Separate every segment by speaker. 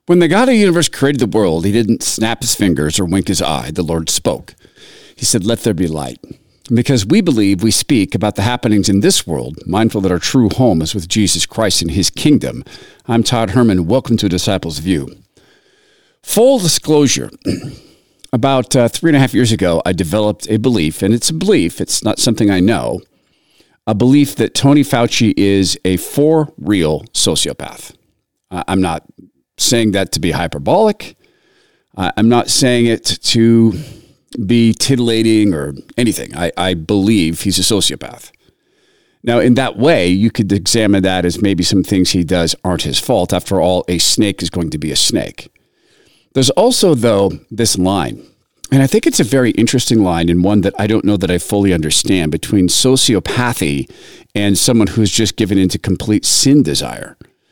Speaker 1: When the God of the universe created the world, he didn't snap his fingers or wink his eye. The Lord spoke. He said, let there be light. Because we believe we speak about the happenings in this world, mindful that our true home is with Jesus Christ and his kingdom. I'm Todd Herman. Welcome to Disciples View. Full disclosure, about 3.5 years ago, I developed a belief, and it's a belief, it's not something I know, a belief that Tony Fauci is a for real sociopath. I'm not saying that to be hyperbolic. I'm not saying it to be titillating or anything. I believe he's a sociopath. Now, in that way, you could examine that as maybe some things he does aren't his fault. After all, a snake is going to be a snake. There's also, though, this line, and I think it's a very interesting line and one that I don't know that I fully understand, between sociopathy and someone who's just given into complete sin desire.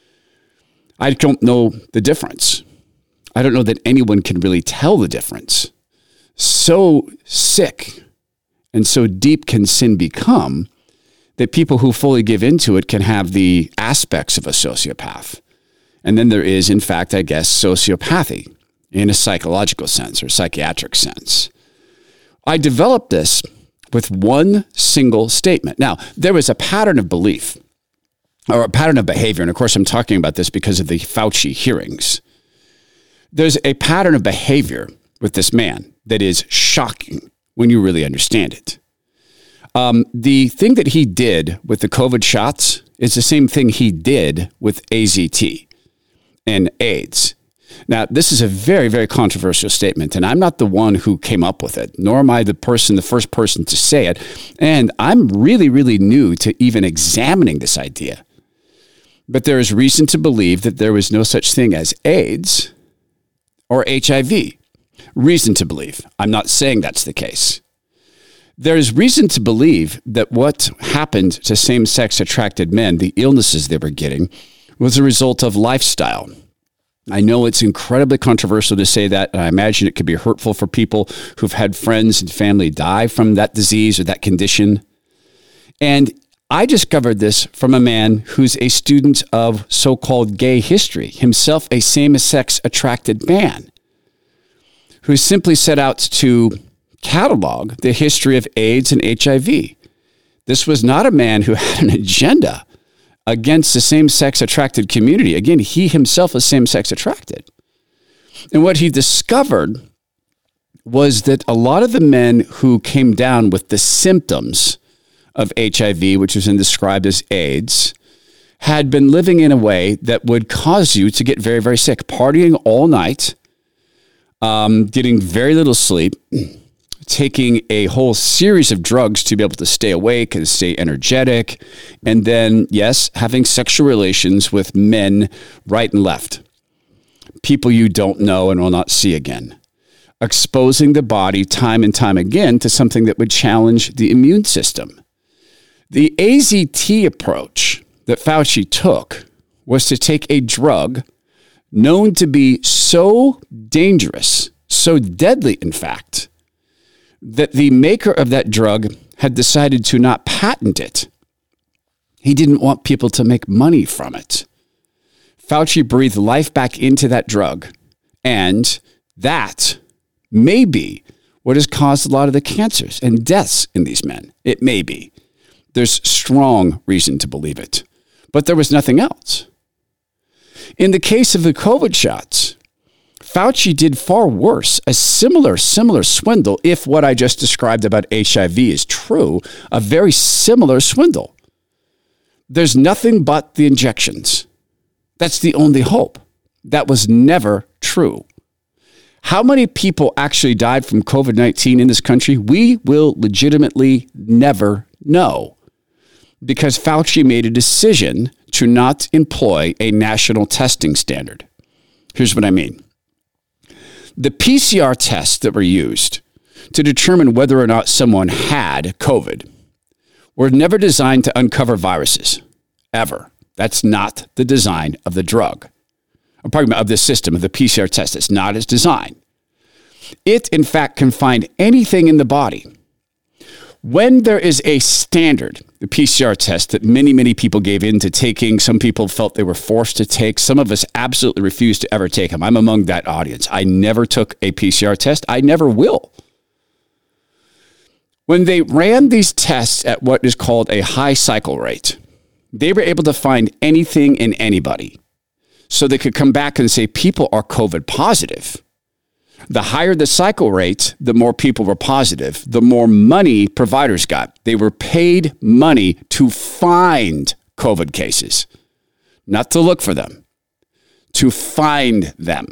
Speaker 1: I don't know the difference. I don't know that anyone can really tell the difference. So sick and so deep can sin become that people who fully give into it can have the aspects of a sociopath. And then there is, in fact, I guess, sociopathy in a psychological sense or psychiatric sense. I developed this with one single statement. Now, there was a pattern of belief or a pattern of behavior. And of course, I'm talking about this because of the Fauci hearings. There's a pattern of behavior with this man that is shocking when you really understand it. The thing that he did with the COVID shots is the same thing he did with AZT and AIDS. Now, this is a very, very controversial statement, and I'm not the one who came up with it, nor am I the first person to say it. And I'm really, really new to even examining this idea. But there is reason to believe that there was no such thing as AIDS or HIV. Reason to believe. I'm not saying that's the case. There is reason to believe that what happened to same-sex attracted men, the illnesses they were getting, was a result of lifestyle. I know it's incredibly controversial to say that, and I imagine it could be hurtful for people who've had friends and family die from that disease or that condition. And I discovered this from a man who's a student of so-called gay history, himself a same-sex attracted man, who simply set out to catalog the history of AIDS and HIV. This was not a man who had an agenda against the same-sex attracted community. Again, he himself is same-sex attracted. And what he discovered was that a lot of the men who came down with the symptoms of HIV, which was then described as AIDS, had been living in a way that would cause you to get very, very sick, partying all night, getting very little sleep, taking a whole series of drugs to be able to stay awake and stay energetic, and then, yes, having sexual relations with men right and left, people you don't know and will not see again, exposing the body time and time again to something that would challenge the immune system. The AZT approach that Fauci took was to take a drug known to be so dangerous, so deadly, in fact, that the maker of that drug had decided to not patent it. He didn't want people to make money from it. Fauci breathed life back into that drug, and that may be what has caused a lot of the cancers and deaths in these men. It may be. There's strong reason to believe it. But there was nothing else. In the case of the COVID shots, Fauci did far worse, a similar swindle, if what I just described about HIV is true, a very similar swindle. There's nothing but the injections. That's the only hope. That was never true. How many people actually died from COVID-19 in this country? We will legitimately never know, because Fauci made a decision to not employ a national testing standard. Here's what I mean. The PCR tests that were used to determine whether or not someone had COVID were never designed to uncover viruses, ever. That's not the design of the drug. I'm talking about of the system, of the PCR test. It's not its design. It, in fact, can find anything in the body. When there is a standard, the PCR test that many, many people gave in to taking, some people felt they were forced to take, some of us absolutely refused to ever take them. I'm among that audience. I never took a PCR test. I never will. When they ran these tests at what is called a high cycle rate, they were able to find anything in anybody. So they could come back and say, people are COVID positive. The higher the cycle rate, the more people were positive, the more money providers got. They were paid money to find COVID cases, not to look for them, to find them.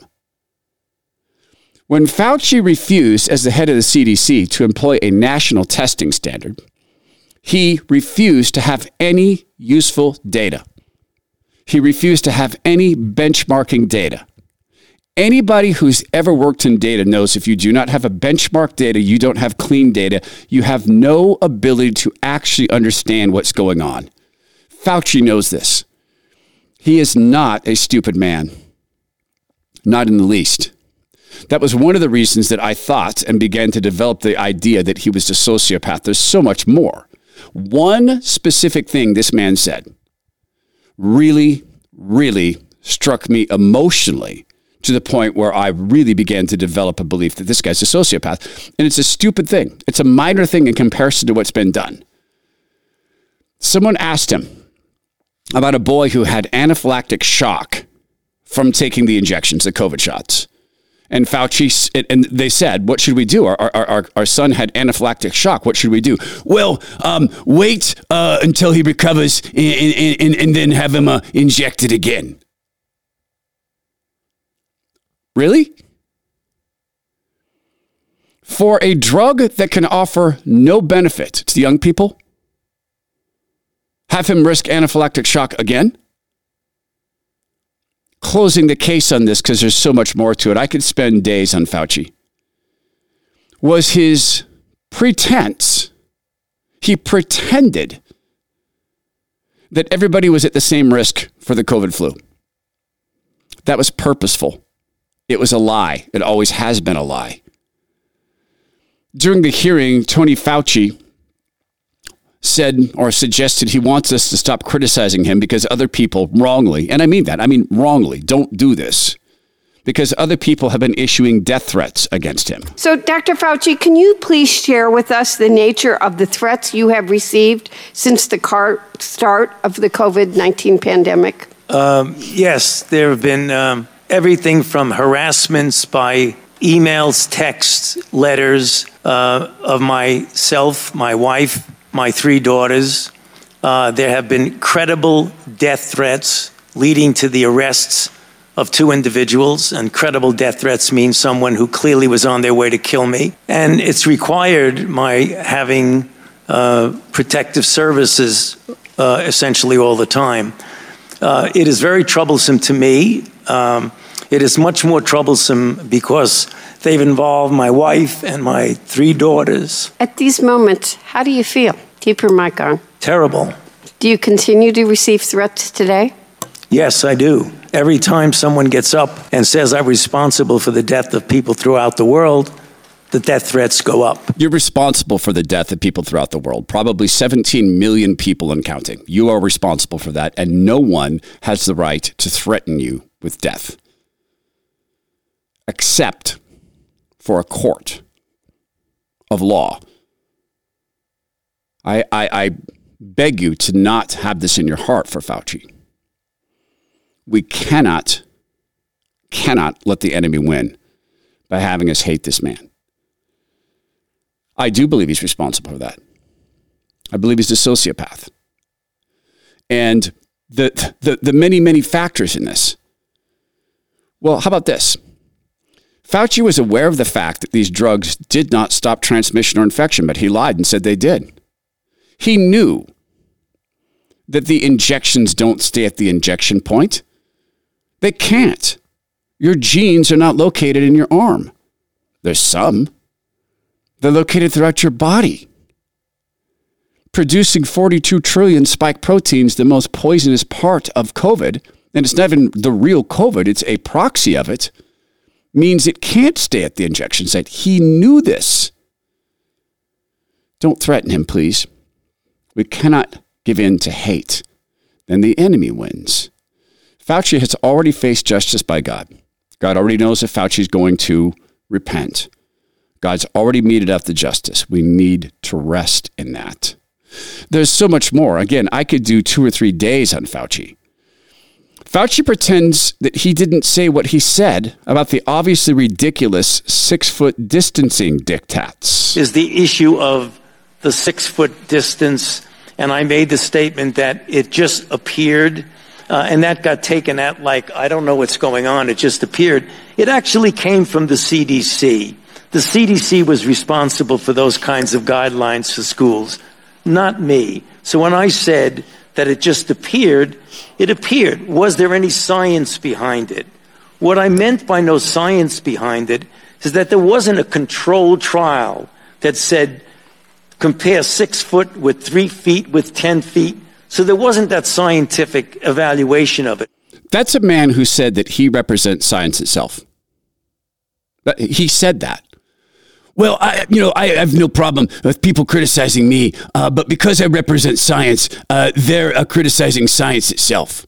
Speaker 1: When Fauci refused, as the head of the CDC, to employ a national testing standard, he refused to have any useful data. He refused to have any benchmarking data. Anybody who's ever worked in data knows if you do not have a benchmark data, you don't have clean data, you have no ability to actually understand what's going on. Fauci knows this. He is not a stupid man. Not in the least. That was one of the reasons that I thought and began to develop the idea that he was a sociopath. There's so much more. One specific thing this man said really, really struck me emotionally, to the point where I really began to develop a belief that this guy's a sociopath. And it's a stupid thing. It's a minor thing in comparison to what's been done. Someone asked him about a boy who had anaphylactic shock from taking the injections, the COVID shots. And Fauci, and they said, what should we do? Our son had anaphylactic shock. What should we do? Well, wait until he recovers and then have him injected again. Really? For a drug that can offer no benefit to the young people, have him risk anaphylactic shock again? Closing the case on this, because there's so much more to it. I could spend days on Fauci. Was his pretense. He pretended that everybody was at the same risk for the COVID flu. That was purposeful. It was a lie. It always has been a lie. During the hearing, Tony Fauci said or suggested he wants us to stop criticizing him because other people wrongly, and I mean that, wrongly, don't do this, because other people have been issuing death threats against him.
Speaker 2: So, Dr. Fauci, can you please share with us the nature of the threats you have received since the start of the COVID-19 pandemic?
Speaker 3: Yes, there have been everything from harassments by emails, texts, letters of myself, my wife, my 3 daughters. There have been credible death threats leading to the arrests of 2 individuals. And credible death threats mean someone who clearly was on their way to kill me. And it's required my having protective services essentially all the time. It is very troublesome to me. It is much more troublesome because they've involved my wife and my 3 daughters.
Speaker 2: At these moments, how do you feel? Keep your mic on.
Speaker 3: Terrible.
Speaker 2: Do you continue to receive threats today?
Speaker 3: Yes, I do. Every time someone gets up and says I'm responsible for the death of people throughout the world, the death threats go up.
Speaker 1: You're responsible for the death of people throughout the world, probably 17 million people and counting. You are responsible for that, and no one has the right to threaten you with death, except for a court of law. I beg you to not have this in your heart for Fauci. We cannot let the enemy win by having us hate this man. I do believe he's responsible for that. I believe he's a sociopath. And the many, many factors in this. Well, how about this? Fauci was aware of the fact that these drugs did not stop transmission or infection, but he lied and said they did. He knew that the injections don't stay at the injection point. They can't. Your genes are not located in your arm. There's some. They're located throughout your body. Producing 42 trillion spike proteins, the most poisonous part of COVID, and it's not even the real COVID, it's a proxy of it, means it can't stay at the injection site. He knew this. Don't threaten him, please. We cannot give in to hate. Then the enemy wins. Fauci has already faced justice by God. God already knows if Fauci is going to repent. God's already meted out the justice. We need to rest in that. There's so much more. Again, I could do 2 or 3 days on Fauci. Fauci pretends that he didn't say what he said about the obviously ridiculous 6-foot distancing diktats.
Speaker 3: Is the issue of the 6-foot distance, and I made the statement that it just appeared, and that got taken at like, I don't know what's going on, it just appeared. It actually came from the CDC. The CDC was responsible for those kinds of guidelines for schools, not me. So when I said that it just appeared, it appeared. Was there any science behind it? What I meant by no science behind it is that there wasn't a controlled trial that said compare 6 foot with 3 feet with 10 feet. So there wasn't that scientific evaluation of it.
Speaker 1: That's a man who said that he represents science itself. He said that. Well, I have no problem with people criticizing me, but because I represent science, they're criticizing science itself.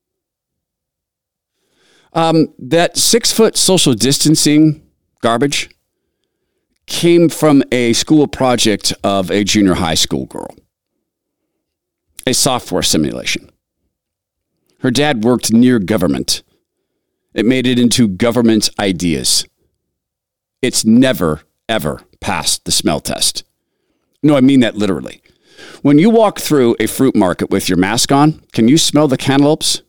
Speaker 1: That 6-foot social distancing garbage came from a school project of a junior high school girl, a software simulation. Her dad worked near government. It made it into government ideas. It's never ever passed the smell test. No, I mean that literally. When you walk through a fruit market with your mask on, can you smell the cantaloupes?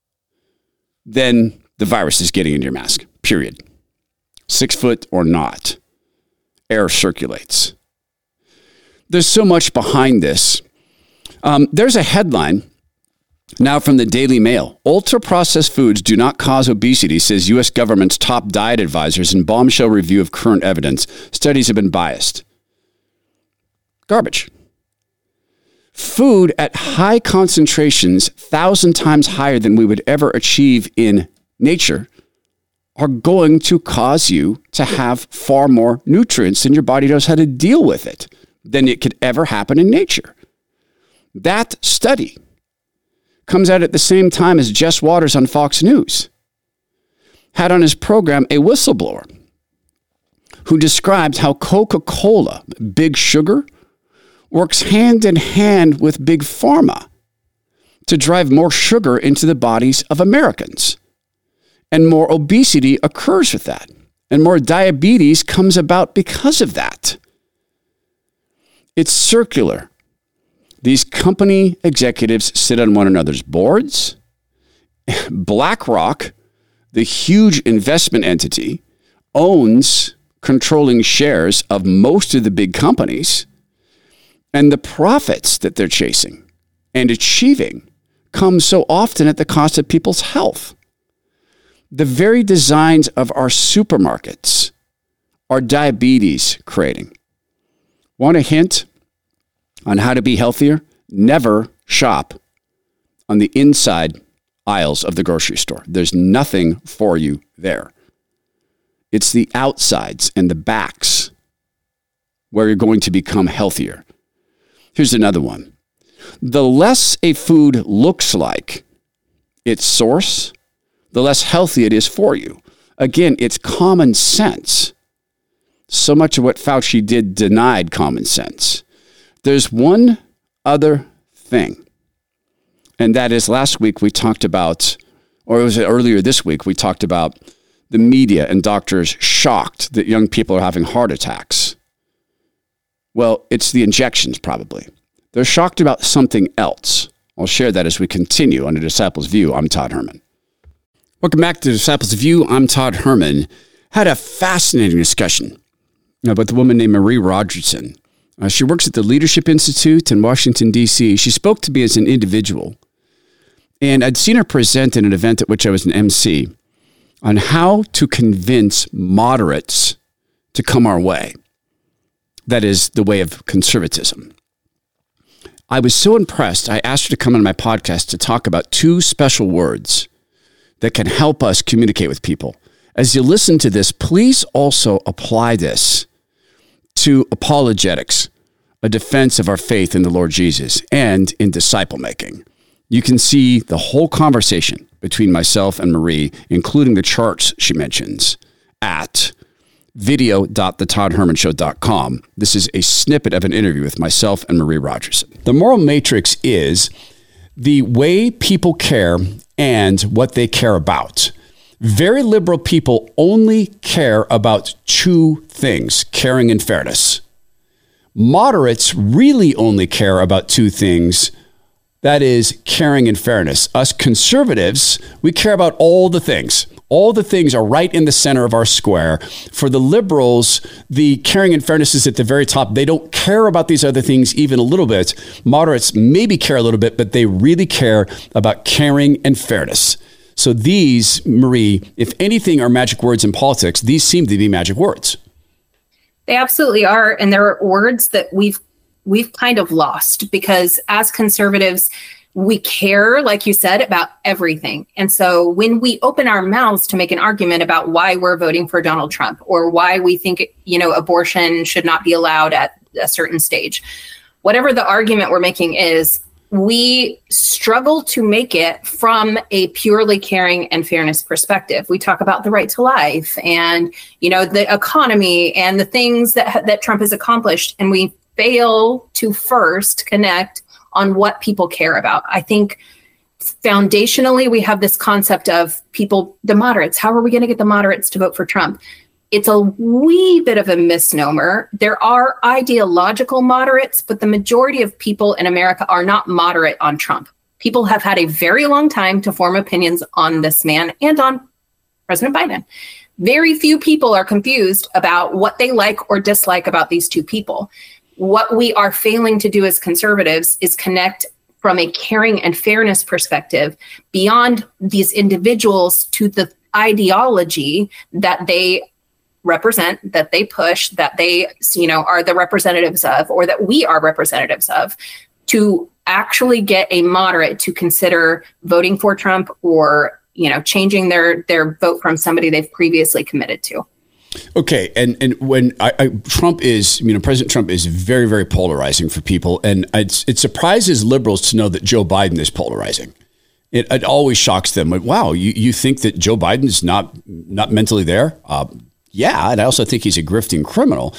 Speaker 1: Then the virus is getting into your mask, period. 6 foot or not. Air circulates. There's so much behind this. There's a headline now from the Daily Mail. Ultra-processed foods do not cause obesity, says U.S. government's top diet advisors in bombshell review of current evidence. Studies have been biased. Garbage. Food at high concentrations, 1,000 times higher than we would ever achieve in nature, are going to cause you to have far more nutrients than your body knows how to deal with it than it could ever happen in nature. That study comes out at the same time as Jess Waters on Fox News had on his program a whistleblower who described how Coca-Cola, Big Sugar, works hand in hand with Big Pharma to drive more sugar into the bodies of Americans. And more obesity occurs with that. And more diabetes comes about because of that. It's circular. These company executives sit on one another's boards. BlackRock, the huge investment entity, owns controlling shares of most of the big companies. And the profits that they're chasing and achieving come so often at the cost of people's health. The very designs of our supermarkets are diabetes creating. Want a hint on how to be healthier? Never shop on the inside aisles of the grocery store. There's nothing for you there. It's the outsides and the backs where you're going to become healthier. Here's another one. The less a food looks like its source, the less healthy it is for you. Again, it's common sense. So much of what Fauci did denied common sense. There's one other thing, and that is last week we talked about, or was it earlier this week, we talked about the media and doctors shocked that young people are having heart attacks. Well, it's the injections probably. They're shocked about something else. I'll share that as we continue on The Disciples View. I'm Todd Herman. Welcome back to Disciples View. I'm Todd Herman. Had a fascinating discussion about the woman named Marie Rogerson. She works at the Leadership Institute in Washington, D.C. She spoke to me as an individual, and I'd seen her present at an event at which I was an MC on how to convince moderates to come our way. That is the way of conservatism. I was so impressed, I asked her to come on my podcast to talk about 2 special words that can help us communicate with people. As you listen to this, please also apply this to apologetics. a defense of our faith in the Lord Jesus, and in disciple making. You can see the whole conversation between myself and Marie, including the charts she mentions, at video.thetoddhermanshow.com. This is a snippet of an interview with myself and Marie Rogerson. The moral matrix is the way people care and what they care about. Very liberal people only care about two things, caring and fairness. Moderates really only care about two things, that is, caring and fairness. Us conservatives, we care about all the things. All the things are right in the center of our square. For the liberals, the caring and fairness is at the very top. They don't care about these other things even a little bit. Moderates maybe care a little bit, but they really care about caring and fairness. So these, Marie, if anything are magic words in politics, these seem to be magic words.
Speaker 4: They absolutely are. And they're words that we've kind of lost because as conservatives, we care, like you said, about everything. And so when we open our mouths to make an argument about why we're voting for Donald Trump or why we think, abortion should not be allowed at a certain stage, whatever the argument we're making is, we struggle to make it from a purely caring and fairness perspective. We talk about the right to life and, the economy and the things that Trump has accomplished. And we fail to first connect on what people care about. I think foundationally, we have this concept of people, the moderates. How are we going to get the moderates to vote for Trump? It's a wee bit of a misnomer. There are ideological moderates, but the majority of people in America are not moderate on Trump. People have had a very long time to form opinions on this man and on President Biden. Very few people are confused about what they like or dislike about these two people. What we are failing to do as conservatives is connect from a caring and fairness perspective beyond these individuals to the ideology that they represent, that they push, that they, are the representatives of, or that we are representatives of, to actually get a moderate to consider voting for Trump or, changing their vote from somebody they've previously committed to.
Speaker 1: Okay, and when Trump is, President Trump is very, very polarizing for people, and it surprises liberals to know that Joe Biden is polarizing. It always shocks them. Like, wow, you think that Joe Biden's not mentally there? Yeah, and I also think he's a grifting criminal.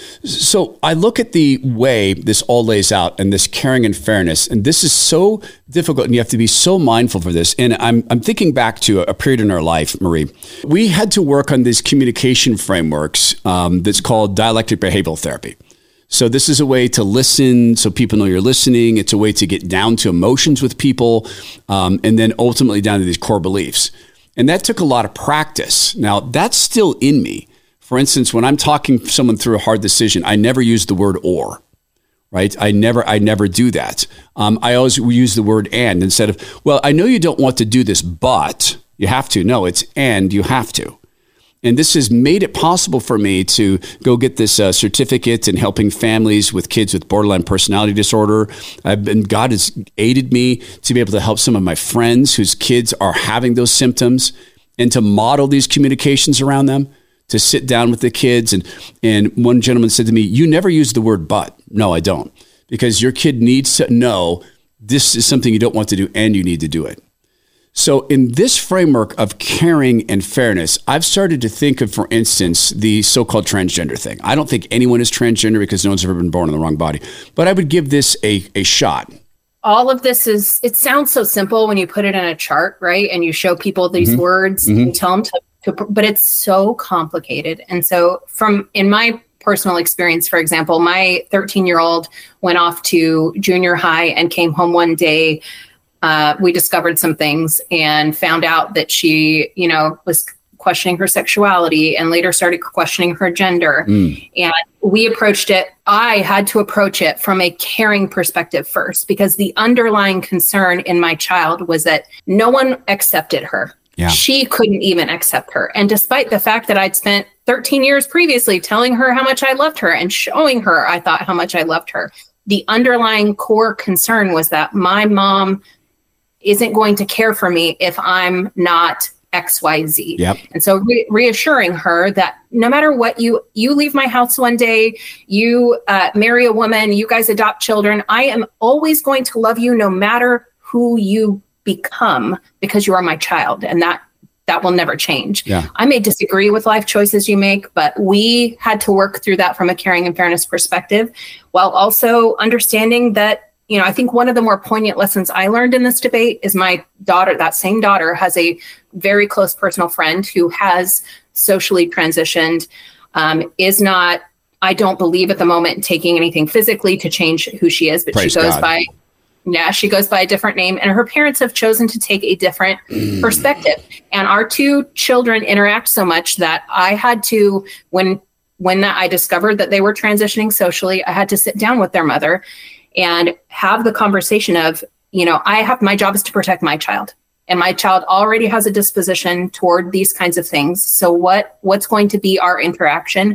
Speaker 1: So I look at the way this all lays out and this caring and fairness, and this is so difficult, and you have to be so mindful for this. And I'm thinking back to a period in our life, Marie. We had to work on these communication frameworks that's called dialectic behavioral therapy. So this is a way to listen so people know you're listening. It's a way to get down to emotions with people, and then ultimately down to these core beliefs. And that took a lot of practice. Now, that's still in me. For instance, when I'm talking someone through a hard decision, I never use the word or, right? I never do that. I always use the word and instead of, well, I know you don't want to do this, but you have to. No, it's and you have to. And this has made it possible for me to go get this certificate in helping families with kids with borderline personality disorder. God has aided me to be able to help some of my friends whose kids are having those symptoms and to model these communications around them, to sit down with the kids. And one gentleman said to me, you never use the word but. No, I don't. Because your kid needs to know this is something you don't want to do and you need to do it. So in this framework of caring and fairness, I've started to think of, for instance, the so-called transgender thing. I don't think anyone is transgender because no one's ever been born in the wrong body, but I would give this a shot.
Speaker 4: All of this it sounds so simple when you put it in a chart, right? And you show people these words and tell them but it's so complicated. And so in my personal experience, for example, my 13-year-old went off to junior high and came home one day. We discovered some things and found out that she, was questioning her sexuality and later started questioning her gender. And I had to approach it from a caring perspective first, because the underlying concern in my child was that no one accepted her. Yeah. She couldn't even accept her. And despite the fact that I'd spent 13 years previously telling her how much I loved her and showing her, I thought, how much I loved her, the underlying core concern was that my mom isn't going to care for me if I'm not XYZ.
Speaker 1: Yep.
Speaker 4: And so reassuring her that no matter what, you leave my house one day, you marry a woman, you guys adopt children, I am always going to love you no matter who you become, because you are my child. And that will never change.
Speaker 1: Yeah.
Speaker 4: I may disagree with life choices you make, but we had to work through that from a caring and fairness perspective, while also understanding that, I think one of the more poignant lessons I learned in this debate is my daughter, that same daughter, has a very close personal friend who has socially transitioned, is not, I don't believe at the moment, taking anything physically to change who she is, but
Speaker 1: Praise
Speaker 4: she goes
Speaker 1: God.
Speaker 4: she goes by a different name, and her parents have chosen to take a different perspective. And our two children interact so much that I had to, when I discovered that they were transitioning socially, I had to sit down with their mother and have the conversation of, my job is to protect my child, and my child already has a disposition toward these kinds of things. So what's going to be our interaction?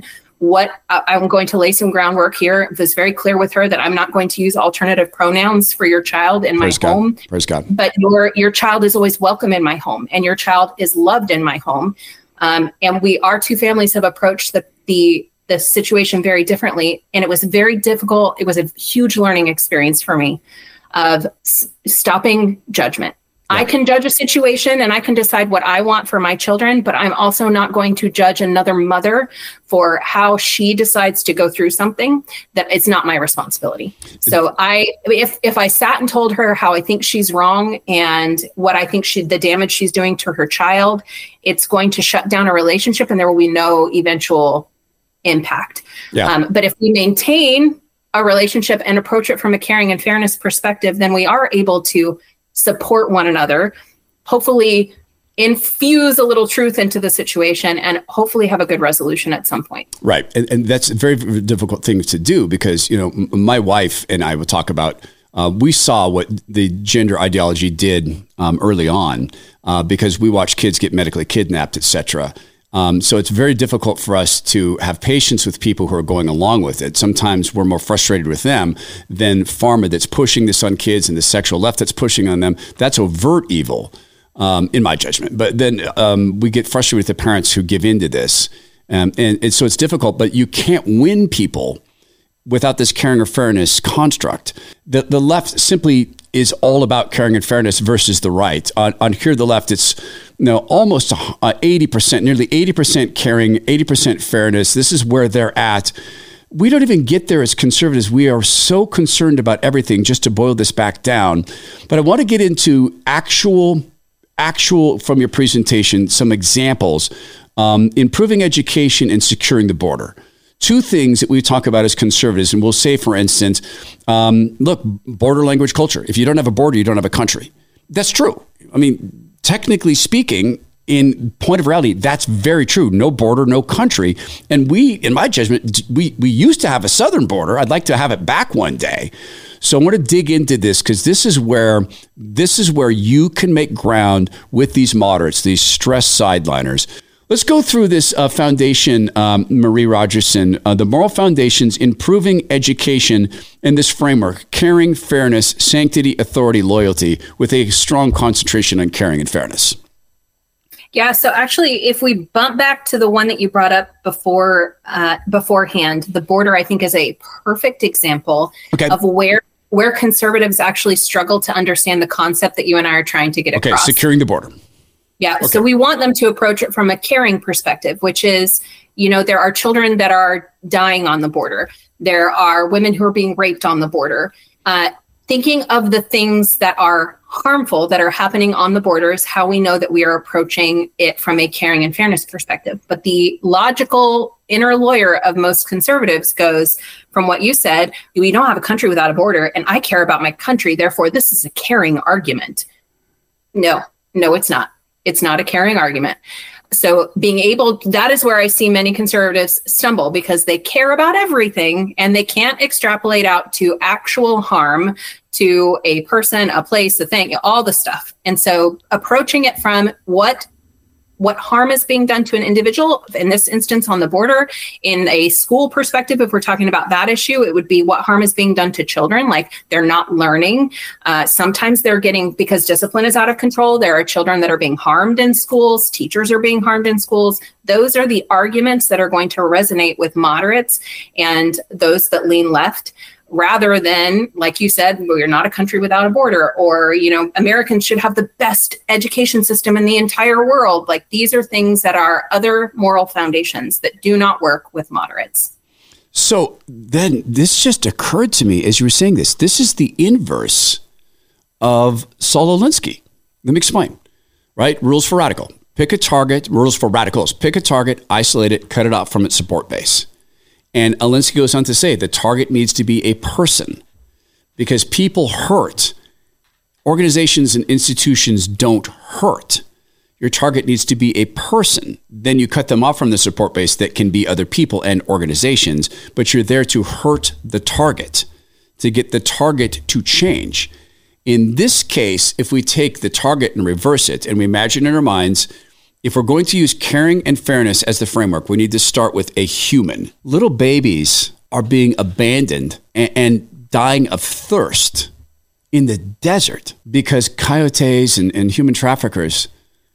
Speaker 4: I'm going to lay some groundwork here. It was very clear with her that I'm not going to use alternative pronouns for your child in my home.
Speaker 1: Praise God.
Speaker 4: But your child is always welcome in my home, and your child is loved in my home. And our two families have approached the situation very differently. And it was very difficult. It was a huge learning experience for me of stopping judgment. Yeah. I can judge a situation and I can decide what I want for my children, but I'm also not going to judge another mother for how she decides to go through something that it's not my responsibility. So if I sat and told her how I think she's wrong and what I think the damage she's doing to her child, it's going to shut down a relationship and there will be no eventual impact. Yeah. But if we maintain a relationship and approach it from a caring and fairness perspective, then we are able to support one another, hopefully infuse a little truth into the situation, and hopefully have a good resolution at some point.
Speaker 1: Right. And that's a very, very difficult thing to do because, my wife and I will talk about, we saw what the gender ideology did early on because we watched kids get medically kidnapped, et cetera. So it's very difficult for us to have patience with people who are going along with it. Sometimes we're more frustrated with them than pharma that's pushing this on kids and the sexual left that's pushing on them. That's overt evil, in my judgment. But then we get frustrated with the parents who give into this. And so it's difficult, but you can't win people without this caring or fairness construct. The left simply is all about caring and fairness versus the right. On here, the left, it's almost 80%, nearly 80% caring, 80% fairness. This is where they're at. We don't even get there as conservatives. We are so concerned about everything, just to boil this back down. But I want to get into actual from your presentation, some examples, improving education and securing the border. Two things that we talk about as conservatives, and we'll say, for instance, look, border, language, culture. If you don't have a border, you don't have a country. That's true. I mean, technically speaking, in point of reality, that's very true. No border, no country. And we, in my judgment, we used to have a southern border. I'd like to have it back one day. So I want to dig into this because this is where you can make ground with these moderates, these stress sideliners. Let's go through this foundation, Marie Rogerson, the Moral Foundations, Improving Education in this framework, caring, fairness, sanctity, authority, loyalty, with a strong concentration on caring and fairness.
Speaker 4: Yeah, so actually, if we bump back to the one that you brought up beforehand, the border, I think, is a perfect example of where conservatives actually struggle to understand the concept that you and I are trying to get across.
Speaker 1: Okay, securing the border.
Speaker 4: Yeah. Okay. So we want them to approach it from a caring perspective, which is, there are children that are dying on the border. There are women who are being raped on the border. Thinking of the things that are harmful that are happening on the border is how we know that we are approaching it from a caring and fairness perspective. But the logical inner lawyer of most conservatives goes from what you said, we don't have a country without a border, and I care about my country. Therefore, this is a caring argument. No, it's not. It's not a caring argument. So that is where I see many conservatives stumble because they care about everything and they can't extrapolate out to actual harm to a person, a place, a thing, all the stuff. And so approaching it from what what harm is being done to an individual, in this instance on the border. In a school perspective, if we're talking about that issue, it would be what harm is being done to children, like they're not learning. Sometimes they're getting, because discipline is out of control, there are children that are being harmed in schools, teachers are being harmed in schools. Those are the arguments that are going to resonate with moderates and those that lean left, rather than, like you said, we're not a country without a border, or, Americans should have the best education system in the entire world. Like, these are things that are other moral foundations that do not work with moderates.
Speaker 1: So then this just occurred to me as you were saying this. This is the inverse of Saul Alinsky. Let me explain, right? Rules for radical. Pick a target, rules for radicals. Pick a target, isolate it, cut it off from its support base. And Alinsky goes on to say the target needs to be a person, because people hurt. Organizations and institutions don't hurt. Your target needs to be a person. Then you cut them off from the support base that can be other people and organizations, but you're there to hurt the target, to get the target to change. In this case, if we take the target and reverse it, and we imagine in our minds, if we're going to use caring and fairness as the framework, we need to start with a human. Little babies are being abandoned and dying of thirst in the desert because coyotes and human traffickers,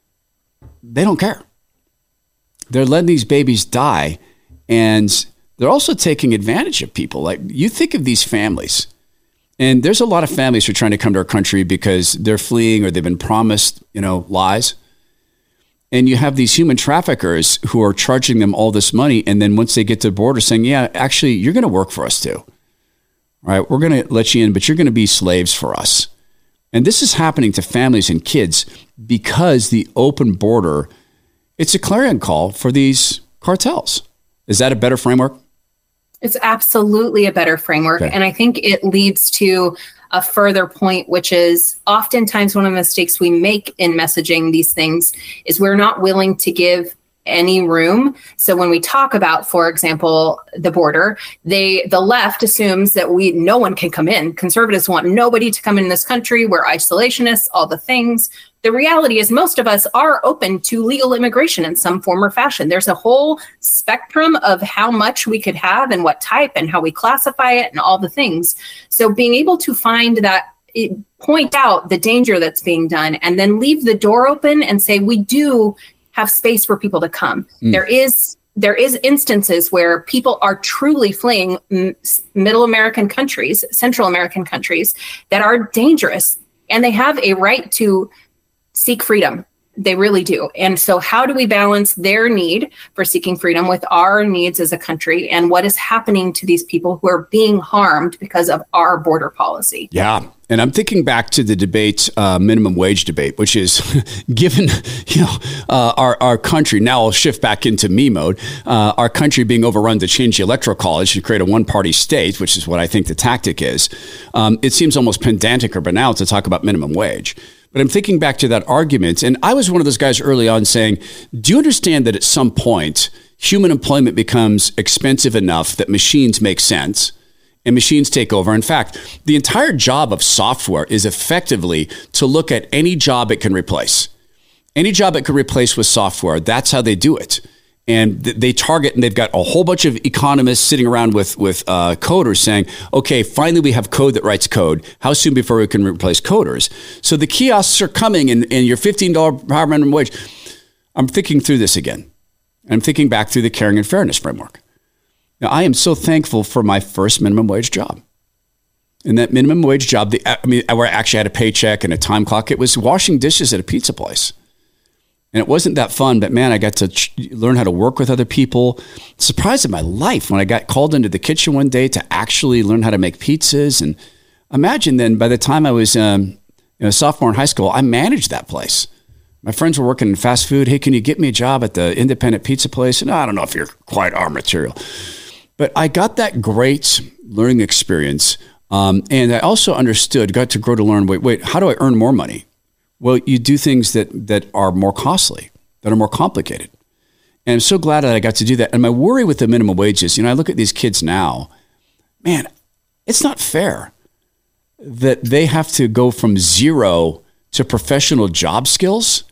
Speaker 1: they don't care. They're letting these babies die, and they're also taking advantage of people. Like, you think of these families, and there's a lot of families who are trying to come to our country because they're fleeing or they've been promised, lies. And you have these human traffickers who are charging them all this money. And then once they get to the border saying, yeah, actually, you're going to work for us too. All right, we're going to let you in, but you're going to be slaves for us. And this is happening to families and kids because the open border, it's a clarion call for these cartels. Is that a better framework?
Speaker 4: It's absolutely a better framework. Okay. And I think it leads to a further point, which is oftentimes one of the mistakes we make in messaging these things is we're not willing to give any room. So when we talk about, for example, the border, the left assumes that no one can come in. Conservatives want nobody to come in this country. We're isolationists, all the things. The reality is most of us are open to legal immigration in some form or fashion. There's a whole spectrum of how much we could have and what type and how we classify it and all the things. So being able to find that, point out the danger that's being done, and then leave the door open and say, we do have space for people to come. There is instances where people are truly fleeing middle American countries, Central American countries that are dangerous, and they have a right to seek freedom. They really do. And so how do we balance their need for seeking freedom with our needs as a country, and what is happening to these people who are being harmed because of our border policy?
Speaker 1: Yeah. And I'm thinking back to the debate, minimum wage debate, which is given, our country, now I'll shift back into me mode, our country being overrun to change the electoral college to create a one-party state, which is what I think the tactic is. It seems almost pedantic or banal to talk about minimum wage. But I'm thinking back to that argument, and I was one of those guys early on saying, do you understand that at some point, human employment becomes expensive enough that machines make sense and machines take over? In fact, the entire job of software is effectively to look at any job it can replace. Any job it can replace with software, that's how they do it. And they target, and they've got a whole bunch of economists sitting around with coders saying, okay, finally we have code that writes code. How soon before we can replace coders? So the kiosks are coming, and your $15 per hour minimum wage. I'm thinking through this again. I'm thinking back through the caring and fairness framework. Now, I am so thankful for my first minimum wage job. And that minimum wage job, where I actually had a paycheck and a time clock, it was washing dishes at a pizza place. And it wasn't that fun, but man, I got to learn how to work with other people. Surprise of my life when I got called into the kitchen one day to actually learn how to make pizzas. And imagine then, by the time I was a sophomore in high school, I managed that place. My friends were working in fast food. Hey, can you get me a job at the independent pizza place? And I don't know if you're quite our material. But I got that great learning experience. And I also got to grow to learn, wait, how do I earn more money? Well, you do things that are more costly, that are more complicated. And I'm so glad that I got to do that. And my worry with the minimum wage is, I look at these kids now, man, it's not fair that they have to go from zero to professional job skills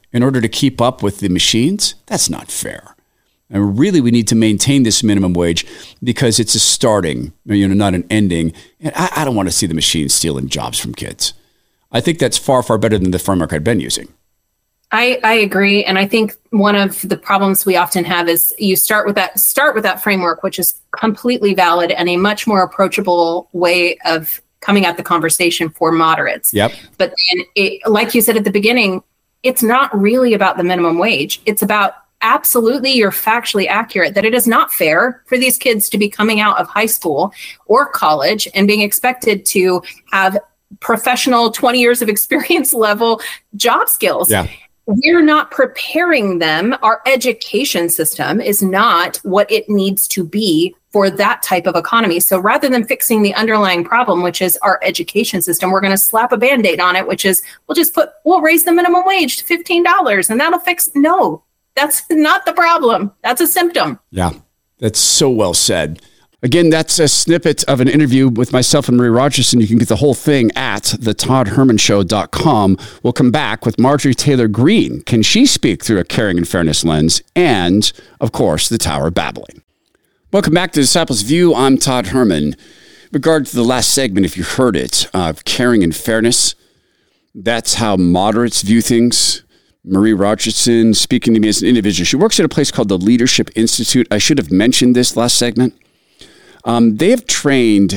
Speaker 1: in order to keep up with the machines? That's not fair. And really, we need to maintain this minimum wage because it's a starting, not an ending. And I don't want to see the machines stealing jobs from kids. I think that's far, far better than the framework I've been using.
Speaker 4: I agree. And I think one of the problems we often have is you start with that framework, which is completely valid and a much more approachable way of coming at the conversation for moderates.
Speaker 1: Yep.
Speaker 4: But then, like you said at the beginning, it's not really about the minimum wage. It's about absolutely, you're factually accurate that it is not fair for these kids to be coming out of high school or college and being expected to have professional 20 years of experience level job skills.
Speaker 1: Yeah.
Speaker 4: We're not preparing them. Our education system is not what it needs to be for that type of economy. So rather than fixing the underlying problem, which is our education system, we're going to slap a Band-Aid on it, which is we'll raise the minimum wage to $15 and that'll fix. No, that's not the problem. That's a symptom.
Speaker 1: Yeah, that's so well said. Again, that's a snippet of an interview with myself and Marie Rogerson. You can get the whole thing at thetoddhermanshow.com. We'll come back with Marjorie Taylor Greene. Can she speak through a caring and fairness lens? And, of course, the Tower of Babbling. Welcome back to Disciples View. I'm Todd Herman. In regard to the last segment, if you heard it, of caring and fairness, that's how moderates view things. Marie Rogerson speaking to me as an individual. She works at a place called the Leadership Institute. I should have mentioned this last segment. They have trained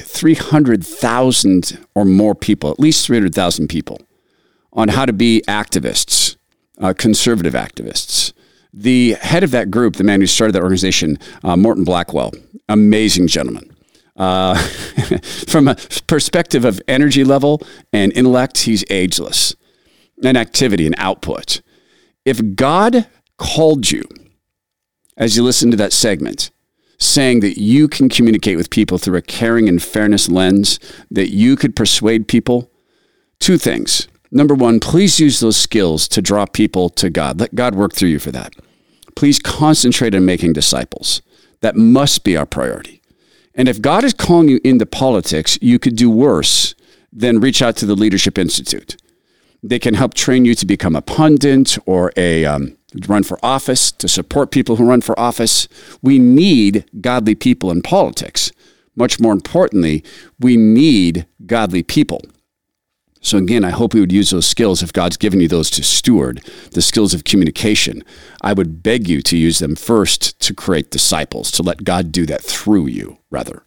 Speaker 1: 300,000 or more people, at least 300,000 people, on how to be activists, conservative activists. The head of that group, the man who started that organization, Morton Blackwell, amazing gentleman. From a perspective of energy level and intellect, he's ageless. And activity and output. If God called you, as you listen to that segment, saying that you can communicate with people through a caring and fairness lens, that you could persuade people, two things. Number one, please use those skills to draw people to God. Let God work through you for that. Please concentrate on making disciples. That must be our priority. And if God is calling you into politics, you could do worse than reach out to the Leadership Institute. They can help train you to become a pundit or run for office, to support people who run for office. We need godly people in politics. Much more importantly, we need godly people. So again, I hope we would use those skills if God's given you those to steward, the skills of communication. I would beg you to use them first to create disciples, to let God do that through you, rather.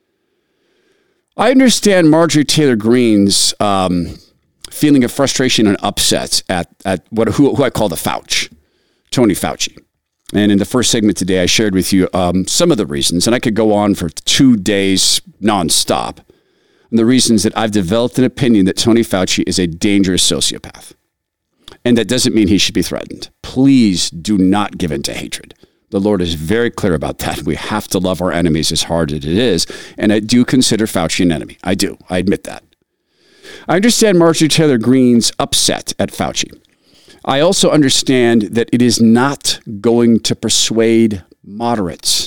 Speaker 1: I understand Marjorie Taylor Greene's feeling of frustration and upset at who I call the Fauci, Tony Fauci. And in the first segment today, I shared with you some of the reasons, and I could go on for 2 days nonstop, and the reasons that I've developed an opinion that Tony Fauci is a dangerous sociopath. And that doesn't mean he should be threatened. Please do not give in to hatred. The Lord is very clear about that. We have to love our enemies as hard as it is. And I do consider Fauci an enemy. I do. I admit that. I understand Marjorie Taylor Greene's upset at Fauci. I also understand that it is not going to persuade moderates.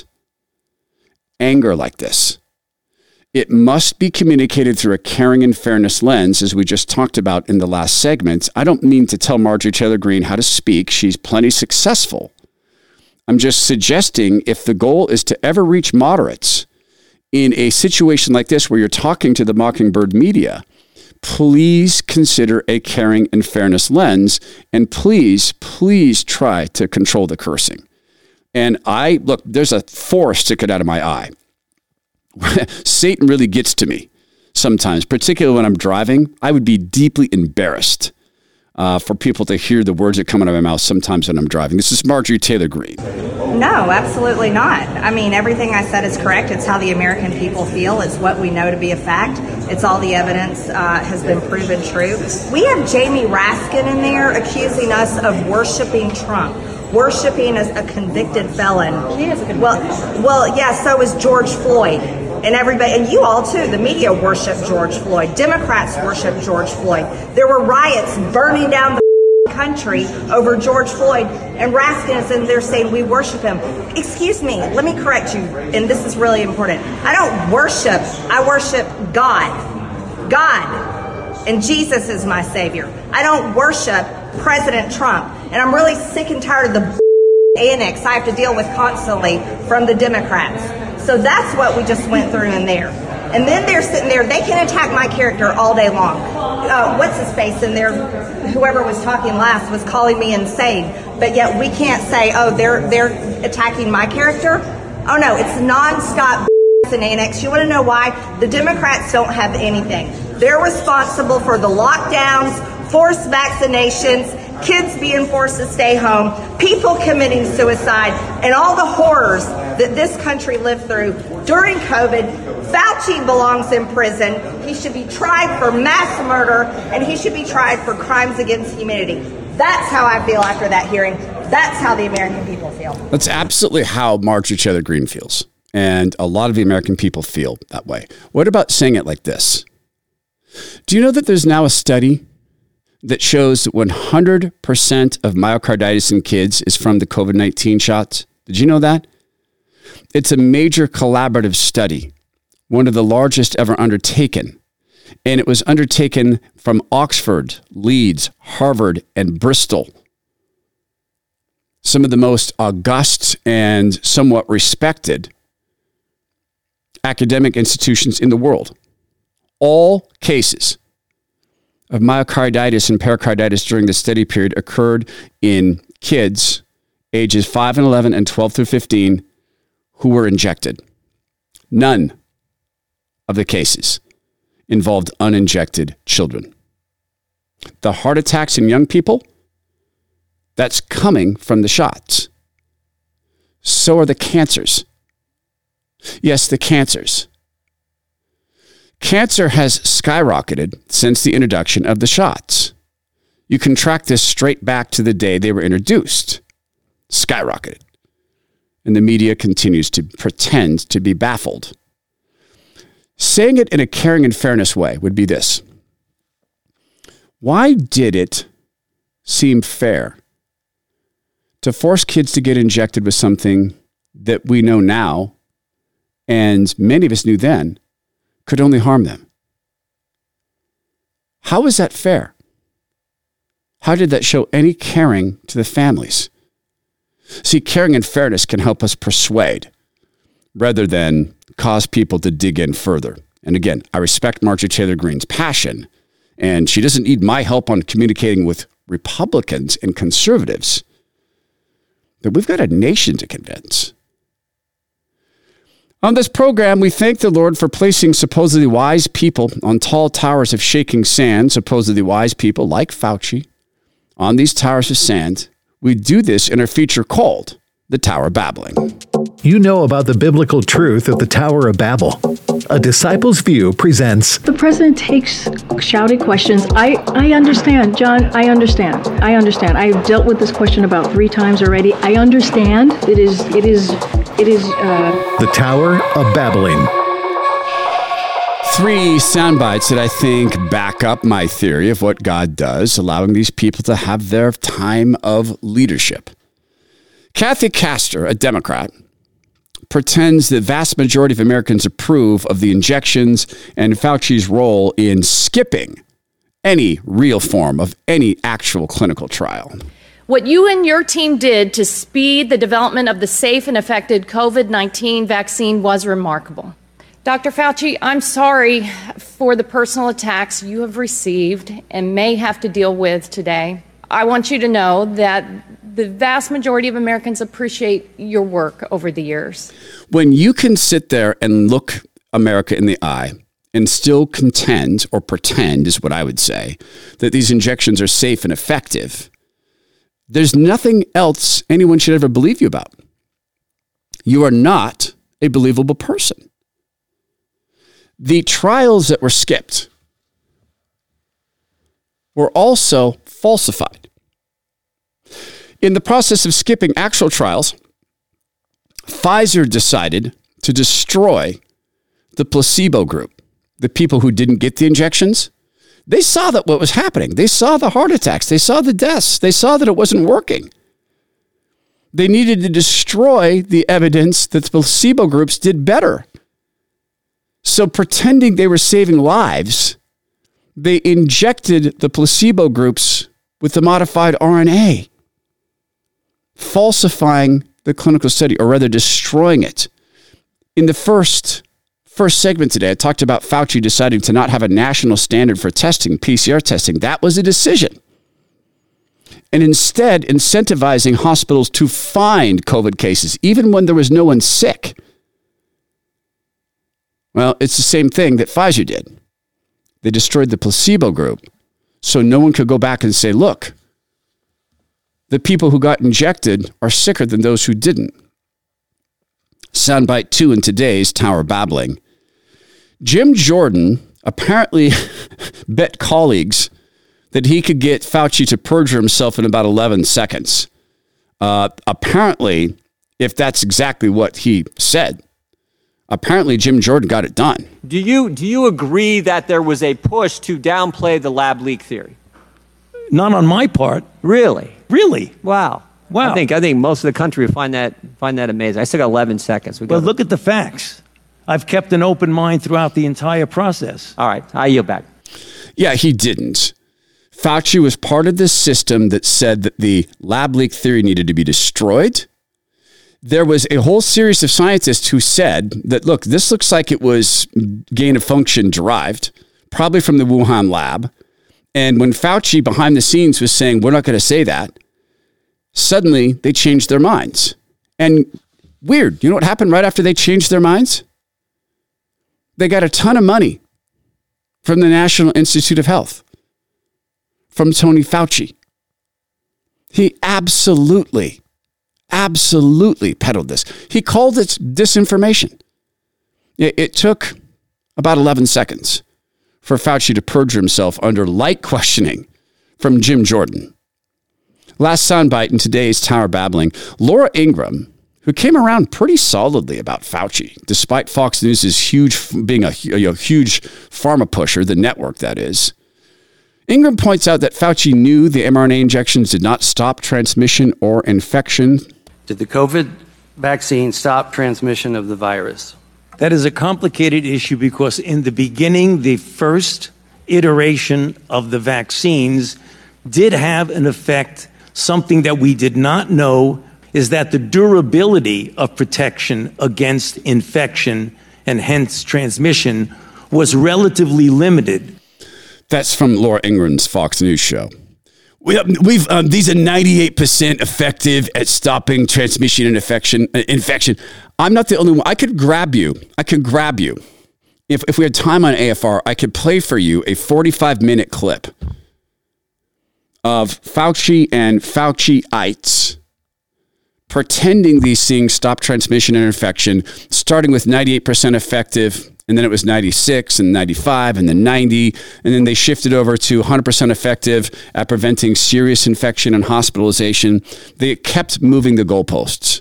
Speaker 1: Anger like this. It must be communicated through a caring and fairness lens, as we just talked about in the last segment. I don't mean to tell Marjorie Taylor Greene how to speak. She's plenty successful. I'm just suggesting if the goal is to ever reach moderates in a situation like this where you're talking to the Mockingbird media, please consider a caring and fairness lens, and please try to control the cursing. And look, there's a force sticking out of my eye. Satan really gets to me sometimes, particularly when I'm driving. I would be deeply embarrassed for people to hear the words that come out of my mouth sometimes when I'm driving. This is Marjorie Taylor Greene.
Speaker 5: No, absolutely not. I mean, everything I said is correct. It's how the American people feel. It's what we know to be a fact. It's all the evidence has been proven true. We have Jamie Raskin in there accusing us of worshiping Trump. Worshiping as a convicted felon.
Speaker 6: She is a convicted
Speaker 5: Well, yeah, so is George Floyd. And everybody, and you all too, the media worship George Floyd. Democrats worship George Floyd. There were riots burning down the country over George Floyd, and Raskin is in there saying we worship him. Excuse me, let me correct you, and this is really important. I don't worship, I worship God. God. And Jesus is my Savior. I don't worship President Trump. And I'm really sick and tired of the annex I have to deal with constantly from the Democrats. So that's what we just went through in there. And then they're sitting there, they can attack my character all day long. What's his face in there, whoever was talking last was calling me insane. But yet we can't say, oh, they're attacking my character. Oh no, it's nonstop and annex. You want to know why? The Democrats don't have anything. They're responsible for the lockdowns, forced vaccinations, kids being forced to stay home, people committing suicide, and all the horrors that this country lived through during COVID. Fauci belongs in prison. He should be tried for mass murder, and he should be tried for crimes against humanity. That's how I feel after that hearing. That's how the American people feel.
Speaker 1: That's absolutely how Marjorie Taylor Greene feels. And a lot of the American people feel that way. What about saying it like this? Do you know that there's now a study that shows that 100% of myocarditis in kids is from the COVID-19 shots? Did you know that? It's a major collaborative study, one of the largest ever undertaken. And it was undertaken from Oxford, Leeds, Harvard, and Bristol. Some of the most august and somewhat respected academic institutions in the world. All cases of myocarditis and pericarditis during the study period occurred in kids ages 5 and 11 and 12 through 15 who were injected. None of the cases involved uninjected children. The heart attacks in young people, that's coming from the shots. So are the cancers. Yes, the cancers. Cancer has skyrocketed since the introduction of the shots. You can track this straight back to the day they were introduced. Skyrocketed. And the media continues to pretend to be baffled. Saying it in a caring and fairness way would be this. Why did it seem fair to force kids to get injected with something that we know now, and many of us knew then, could only harm them? How is that fair? How did that show any caring to the families? See, caring and fairness can help us persuade rather than cause people to dig in further. And again, I respect Marjorie Taylor Greene's passion, and she doesn't need my help on communicating with Republicans and conservatives. But we've got a nation to convince. On this program, we thank the Lord for placing supposedly wise people on tall towers of shaking sand, supposedly wise people like Fauci, on these towers of sand. We do this in our feature called The Tower of Babbling.
Speaker 6: You know about the biblical truth of the Tower of Babel. A Disciple's View presents...
Speaker 7: The president takes shouty questions. I understand, John. I understand. I've dealt with this question about 3 times already. I understand. It is.
Speaker 6: The Tower of Babbling.
Speaker 1: 3 sound bites that I think back up my theory of what God does, allowing these people to have their time of leadership. Kathy Castor, a Democrat, pretends the vast majority of Americans approve of the injections and Fauci's role in skipping any real form of any actual clinical trial.
Speaker 8: What you and your team did to speed the development of the safe and effective COVID-19 vaccine was remarkable. Dr. Fauci, I'm sorry for the personal attacks you have received and may have to deal with today. I want you to know that the vast majority of Americans appreciate your work over the years.
Speaker 1: When you can sit there and look America in the eye and still contend, or pretend is what I would say, that these injections are safe and effective, there's nothing else anyone should ever believe you about. You are not a believable person. The trials that were skipped were also falsified. In the process of skipping actual trials, Pfizer decided to destroy the placebo group, the people who didn't get the injections. They saw that what was happening. They saw the heart attacks. They saw the deaths. They saw that it wasn't working. They needed to destroy the evidence that the placebo groups did better. So pretending they were saving lives, they injected the placebo groups with the modified RNA. falsifying the clinical study, or rather destroying it. In the first segment today, I talked about Fauci deciding to not have a national standard for testing, PCR testing. That was a decision. And instead, incentivizing hospitals to find COVID cases, even when there was no one sick. Well, it's the same thing that Pfizer did. They destroyed the placebo group so no one could go back and say, look, the people who got injected are sicker than those who didn't. Soundbite 2 in today's Tower Babbling. Jim Jordan apparently bet colleagues that he could get Fauci to perjure himself in about 11 seconds. Apparently, if that's exactly what he said, apparently Jim Jordan got it done.
Speaker 9: Do you agree that there was a push to downplay the lab leak theory?
Speaker 3: Not on my part.
Speaker 9: Really?
Speaker 3: Really?
Speaker 9: Wow. I think most of the country would find that amazing. I still got 11 seconds.
Speaker 3: Well, look at the facts. I've kept an open mind throughout the entire process.
Speaker 9: All right, I yield back.
Speaker 1: Yeah, he didn't. Fauci was part of this system that said that the lab leak theory needed to be destroyed. There was a whole series of scientists who said that, look, this looks like it was gain of function derived, probably from the Wuhan lab. And when Fauci behind the scenes was saying, we're not going to say that, suddenly they changed their minds. And weird, you know what happened right after they changed their minds? They got a ton of money from the National Institute of Health, from Tony Fauci. He absolutely peddled this. He called it disinformation. It took about 11 seconds for Fauci to perjure himself under light questioning from Jim Jordan. Last soundbite in today's Tower Babbling, Laura Ingraham, who came around pretty solidly about Fauci, despite Fox News' being a huge pharma pusher, the network that is. Ingraham points out that Fauci knew the mRNA injections did not stop transmission or infection.
Speaker 10: Did the COVID vaccine stop transmission of the virus?
Speaker 3: That is a complicated issue because in the beginning, the first iteration of the vaccines did have an effect. Something that we did not know is that the durability of protection against infection and hence transmission was relatively limited.
Speaker 1: That's from Laura Ingraham's Fox News show. These are 98% effective at stopping transmission and infection. I'm not the only one. I could grab you. If we had time on AFR, I could play for you a 45-minute clip of Fauci and Fauciites pretending these things stop transmission and infection, starting with 98% effective, and then it was 96 and 95 and then 90, and then they shifted over to 100% effective at preventing serious infection and hospitalization. They kept moving the goalposts.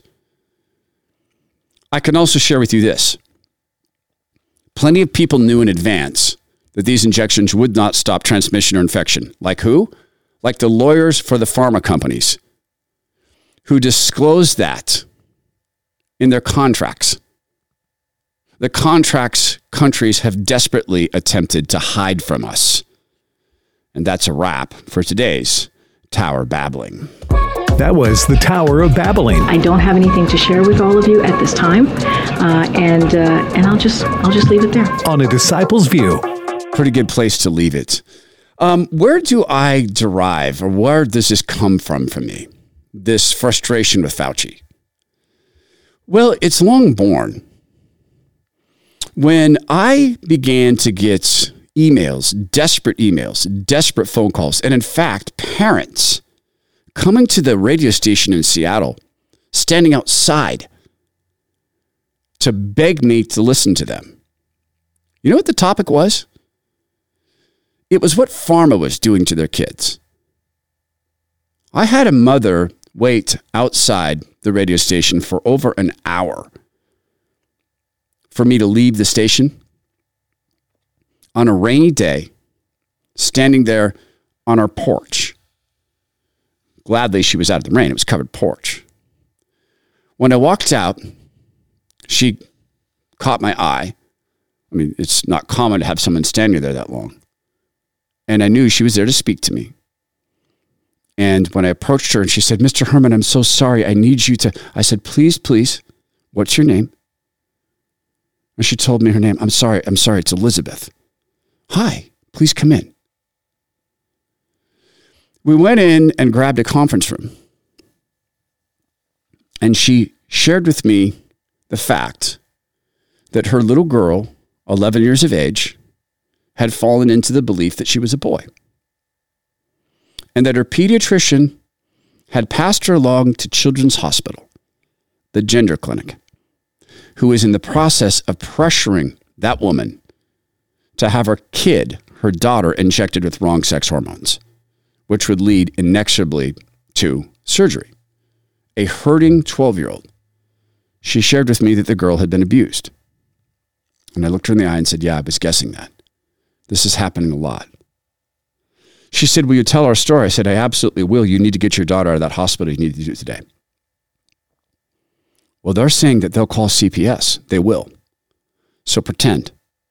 Speaker 1: I can also share with you this. Plenty of people knew in advance that these injections would not stop transmission or infection. Like who? Like the lawyers for the pharma companies who disclosed that in their contracts. The contracts countries have desperately attempted to hide from us. And that's a wrap for today's Tower Babbling.
Speaker 6: That was the Tower of Babbling.
Speaker 7: I don't have anything to share with all of you at this time, and I'll just leave it there.
Speaker 6: On A Disciple's View.
Speaker 1: Pretty good place to leave it. Where do I derive, or where does this come from for me? This frustration with Fauci? Well, it's long born. When I began to get emails, desperate phone calls, and in fact, parents coming to the radio station in Seattle, standing outside to beg me to listen to them. You know what the topic was? It was what pharma was doing to their kids. I had a mother wait outside the radio station for over an hour for me to leave the station on a rainy day, standing there on our porch. Gladly, she was out of the rain. It was covered porch. When I walked out, she caught my eye. I mean, it's not common to have someone standing there that long. And I knew she was there to speak to me. And when I approached her and she said, Mr. Herman, I'm so sorry. I need you to, I said, please, what's your name? And she told me her name. I'm sorry, it's Elizabeth. Hi, please come in. We went in and grabbed a conference room. And she shared with me the fact that her little girl, 11 years of age, had fallen into the belief that she was a boy. And that her pediatrician had passed her along to Children's Hospital, the gender clinic, who is in the process of pressuring that woman to have her kid, her daughter, injected with wrong sex hormones, which would lead inexorably to surgery. A hurting 12-year-old. She shared with me that the girl had been abused. And I looked her in the eye and said, yeah, I was guessing that. This is happening a lot. She said, will you tell our story? I said, I absolutely will. You need to get your daughter out of that hospital. You need to do it today. Well, they're saying that they'll call CPS. They will. So pretend.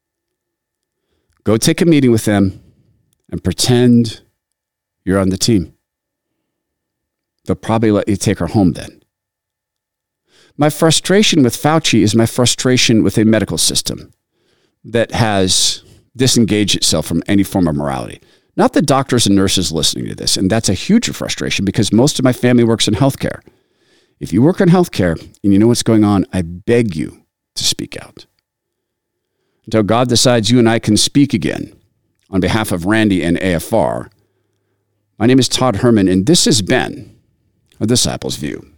Speaker 1: Go take a meeting with them and pretend you're on the team. They'll probably let you take her home then. My frustration with Fauci is my frustration with a medical system that has disengaged itself from any form of morality. Not the doctors and nurses listening to this, and that's a huge frustration because most of my family works in healthcare. If you work in healthcare and you know what's going on, I beg you to speak out. Until God decides you and I can speak again on behalf of Randy and AFR, my name is Todd Herman, and this has been A Disciple's View.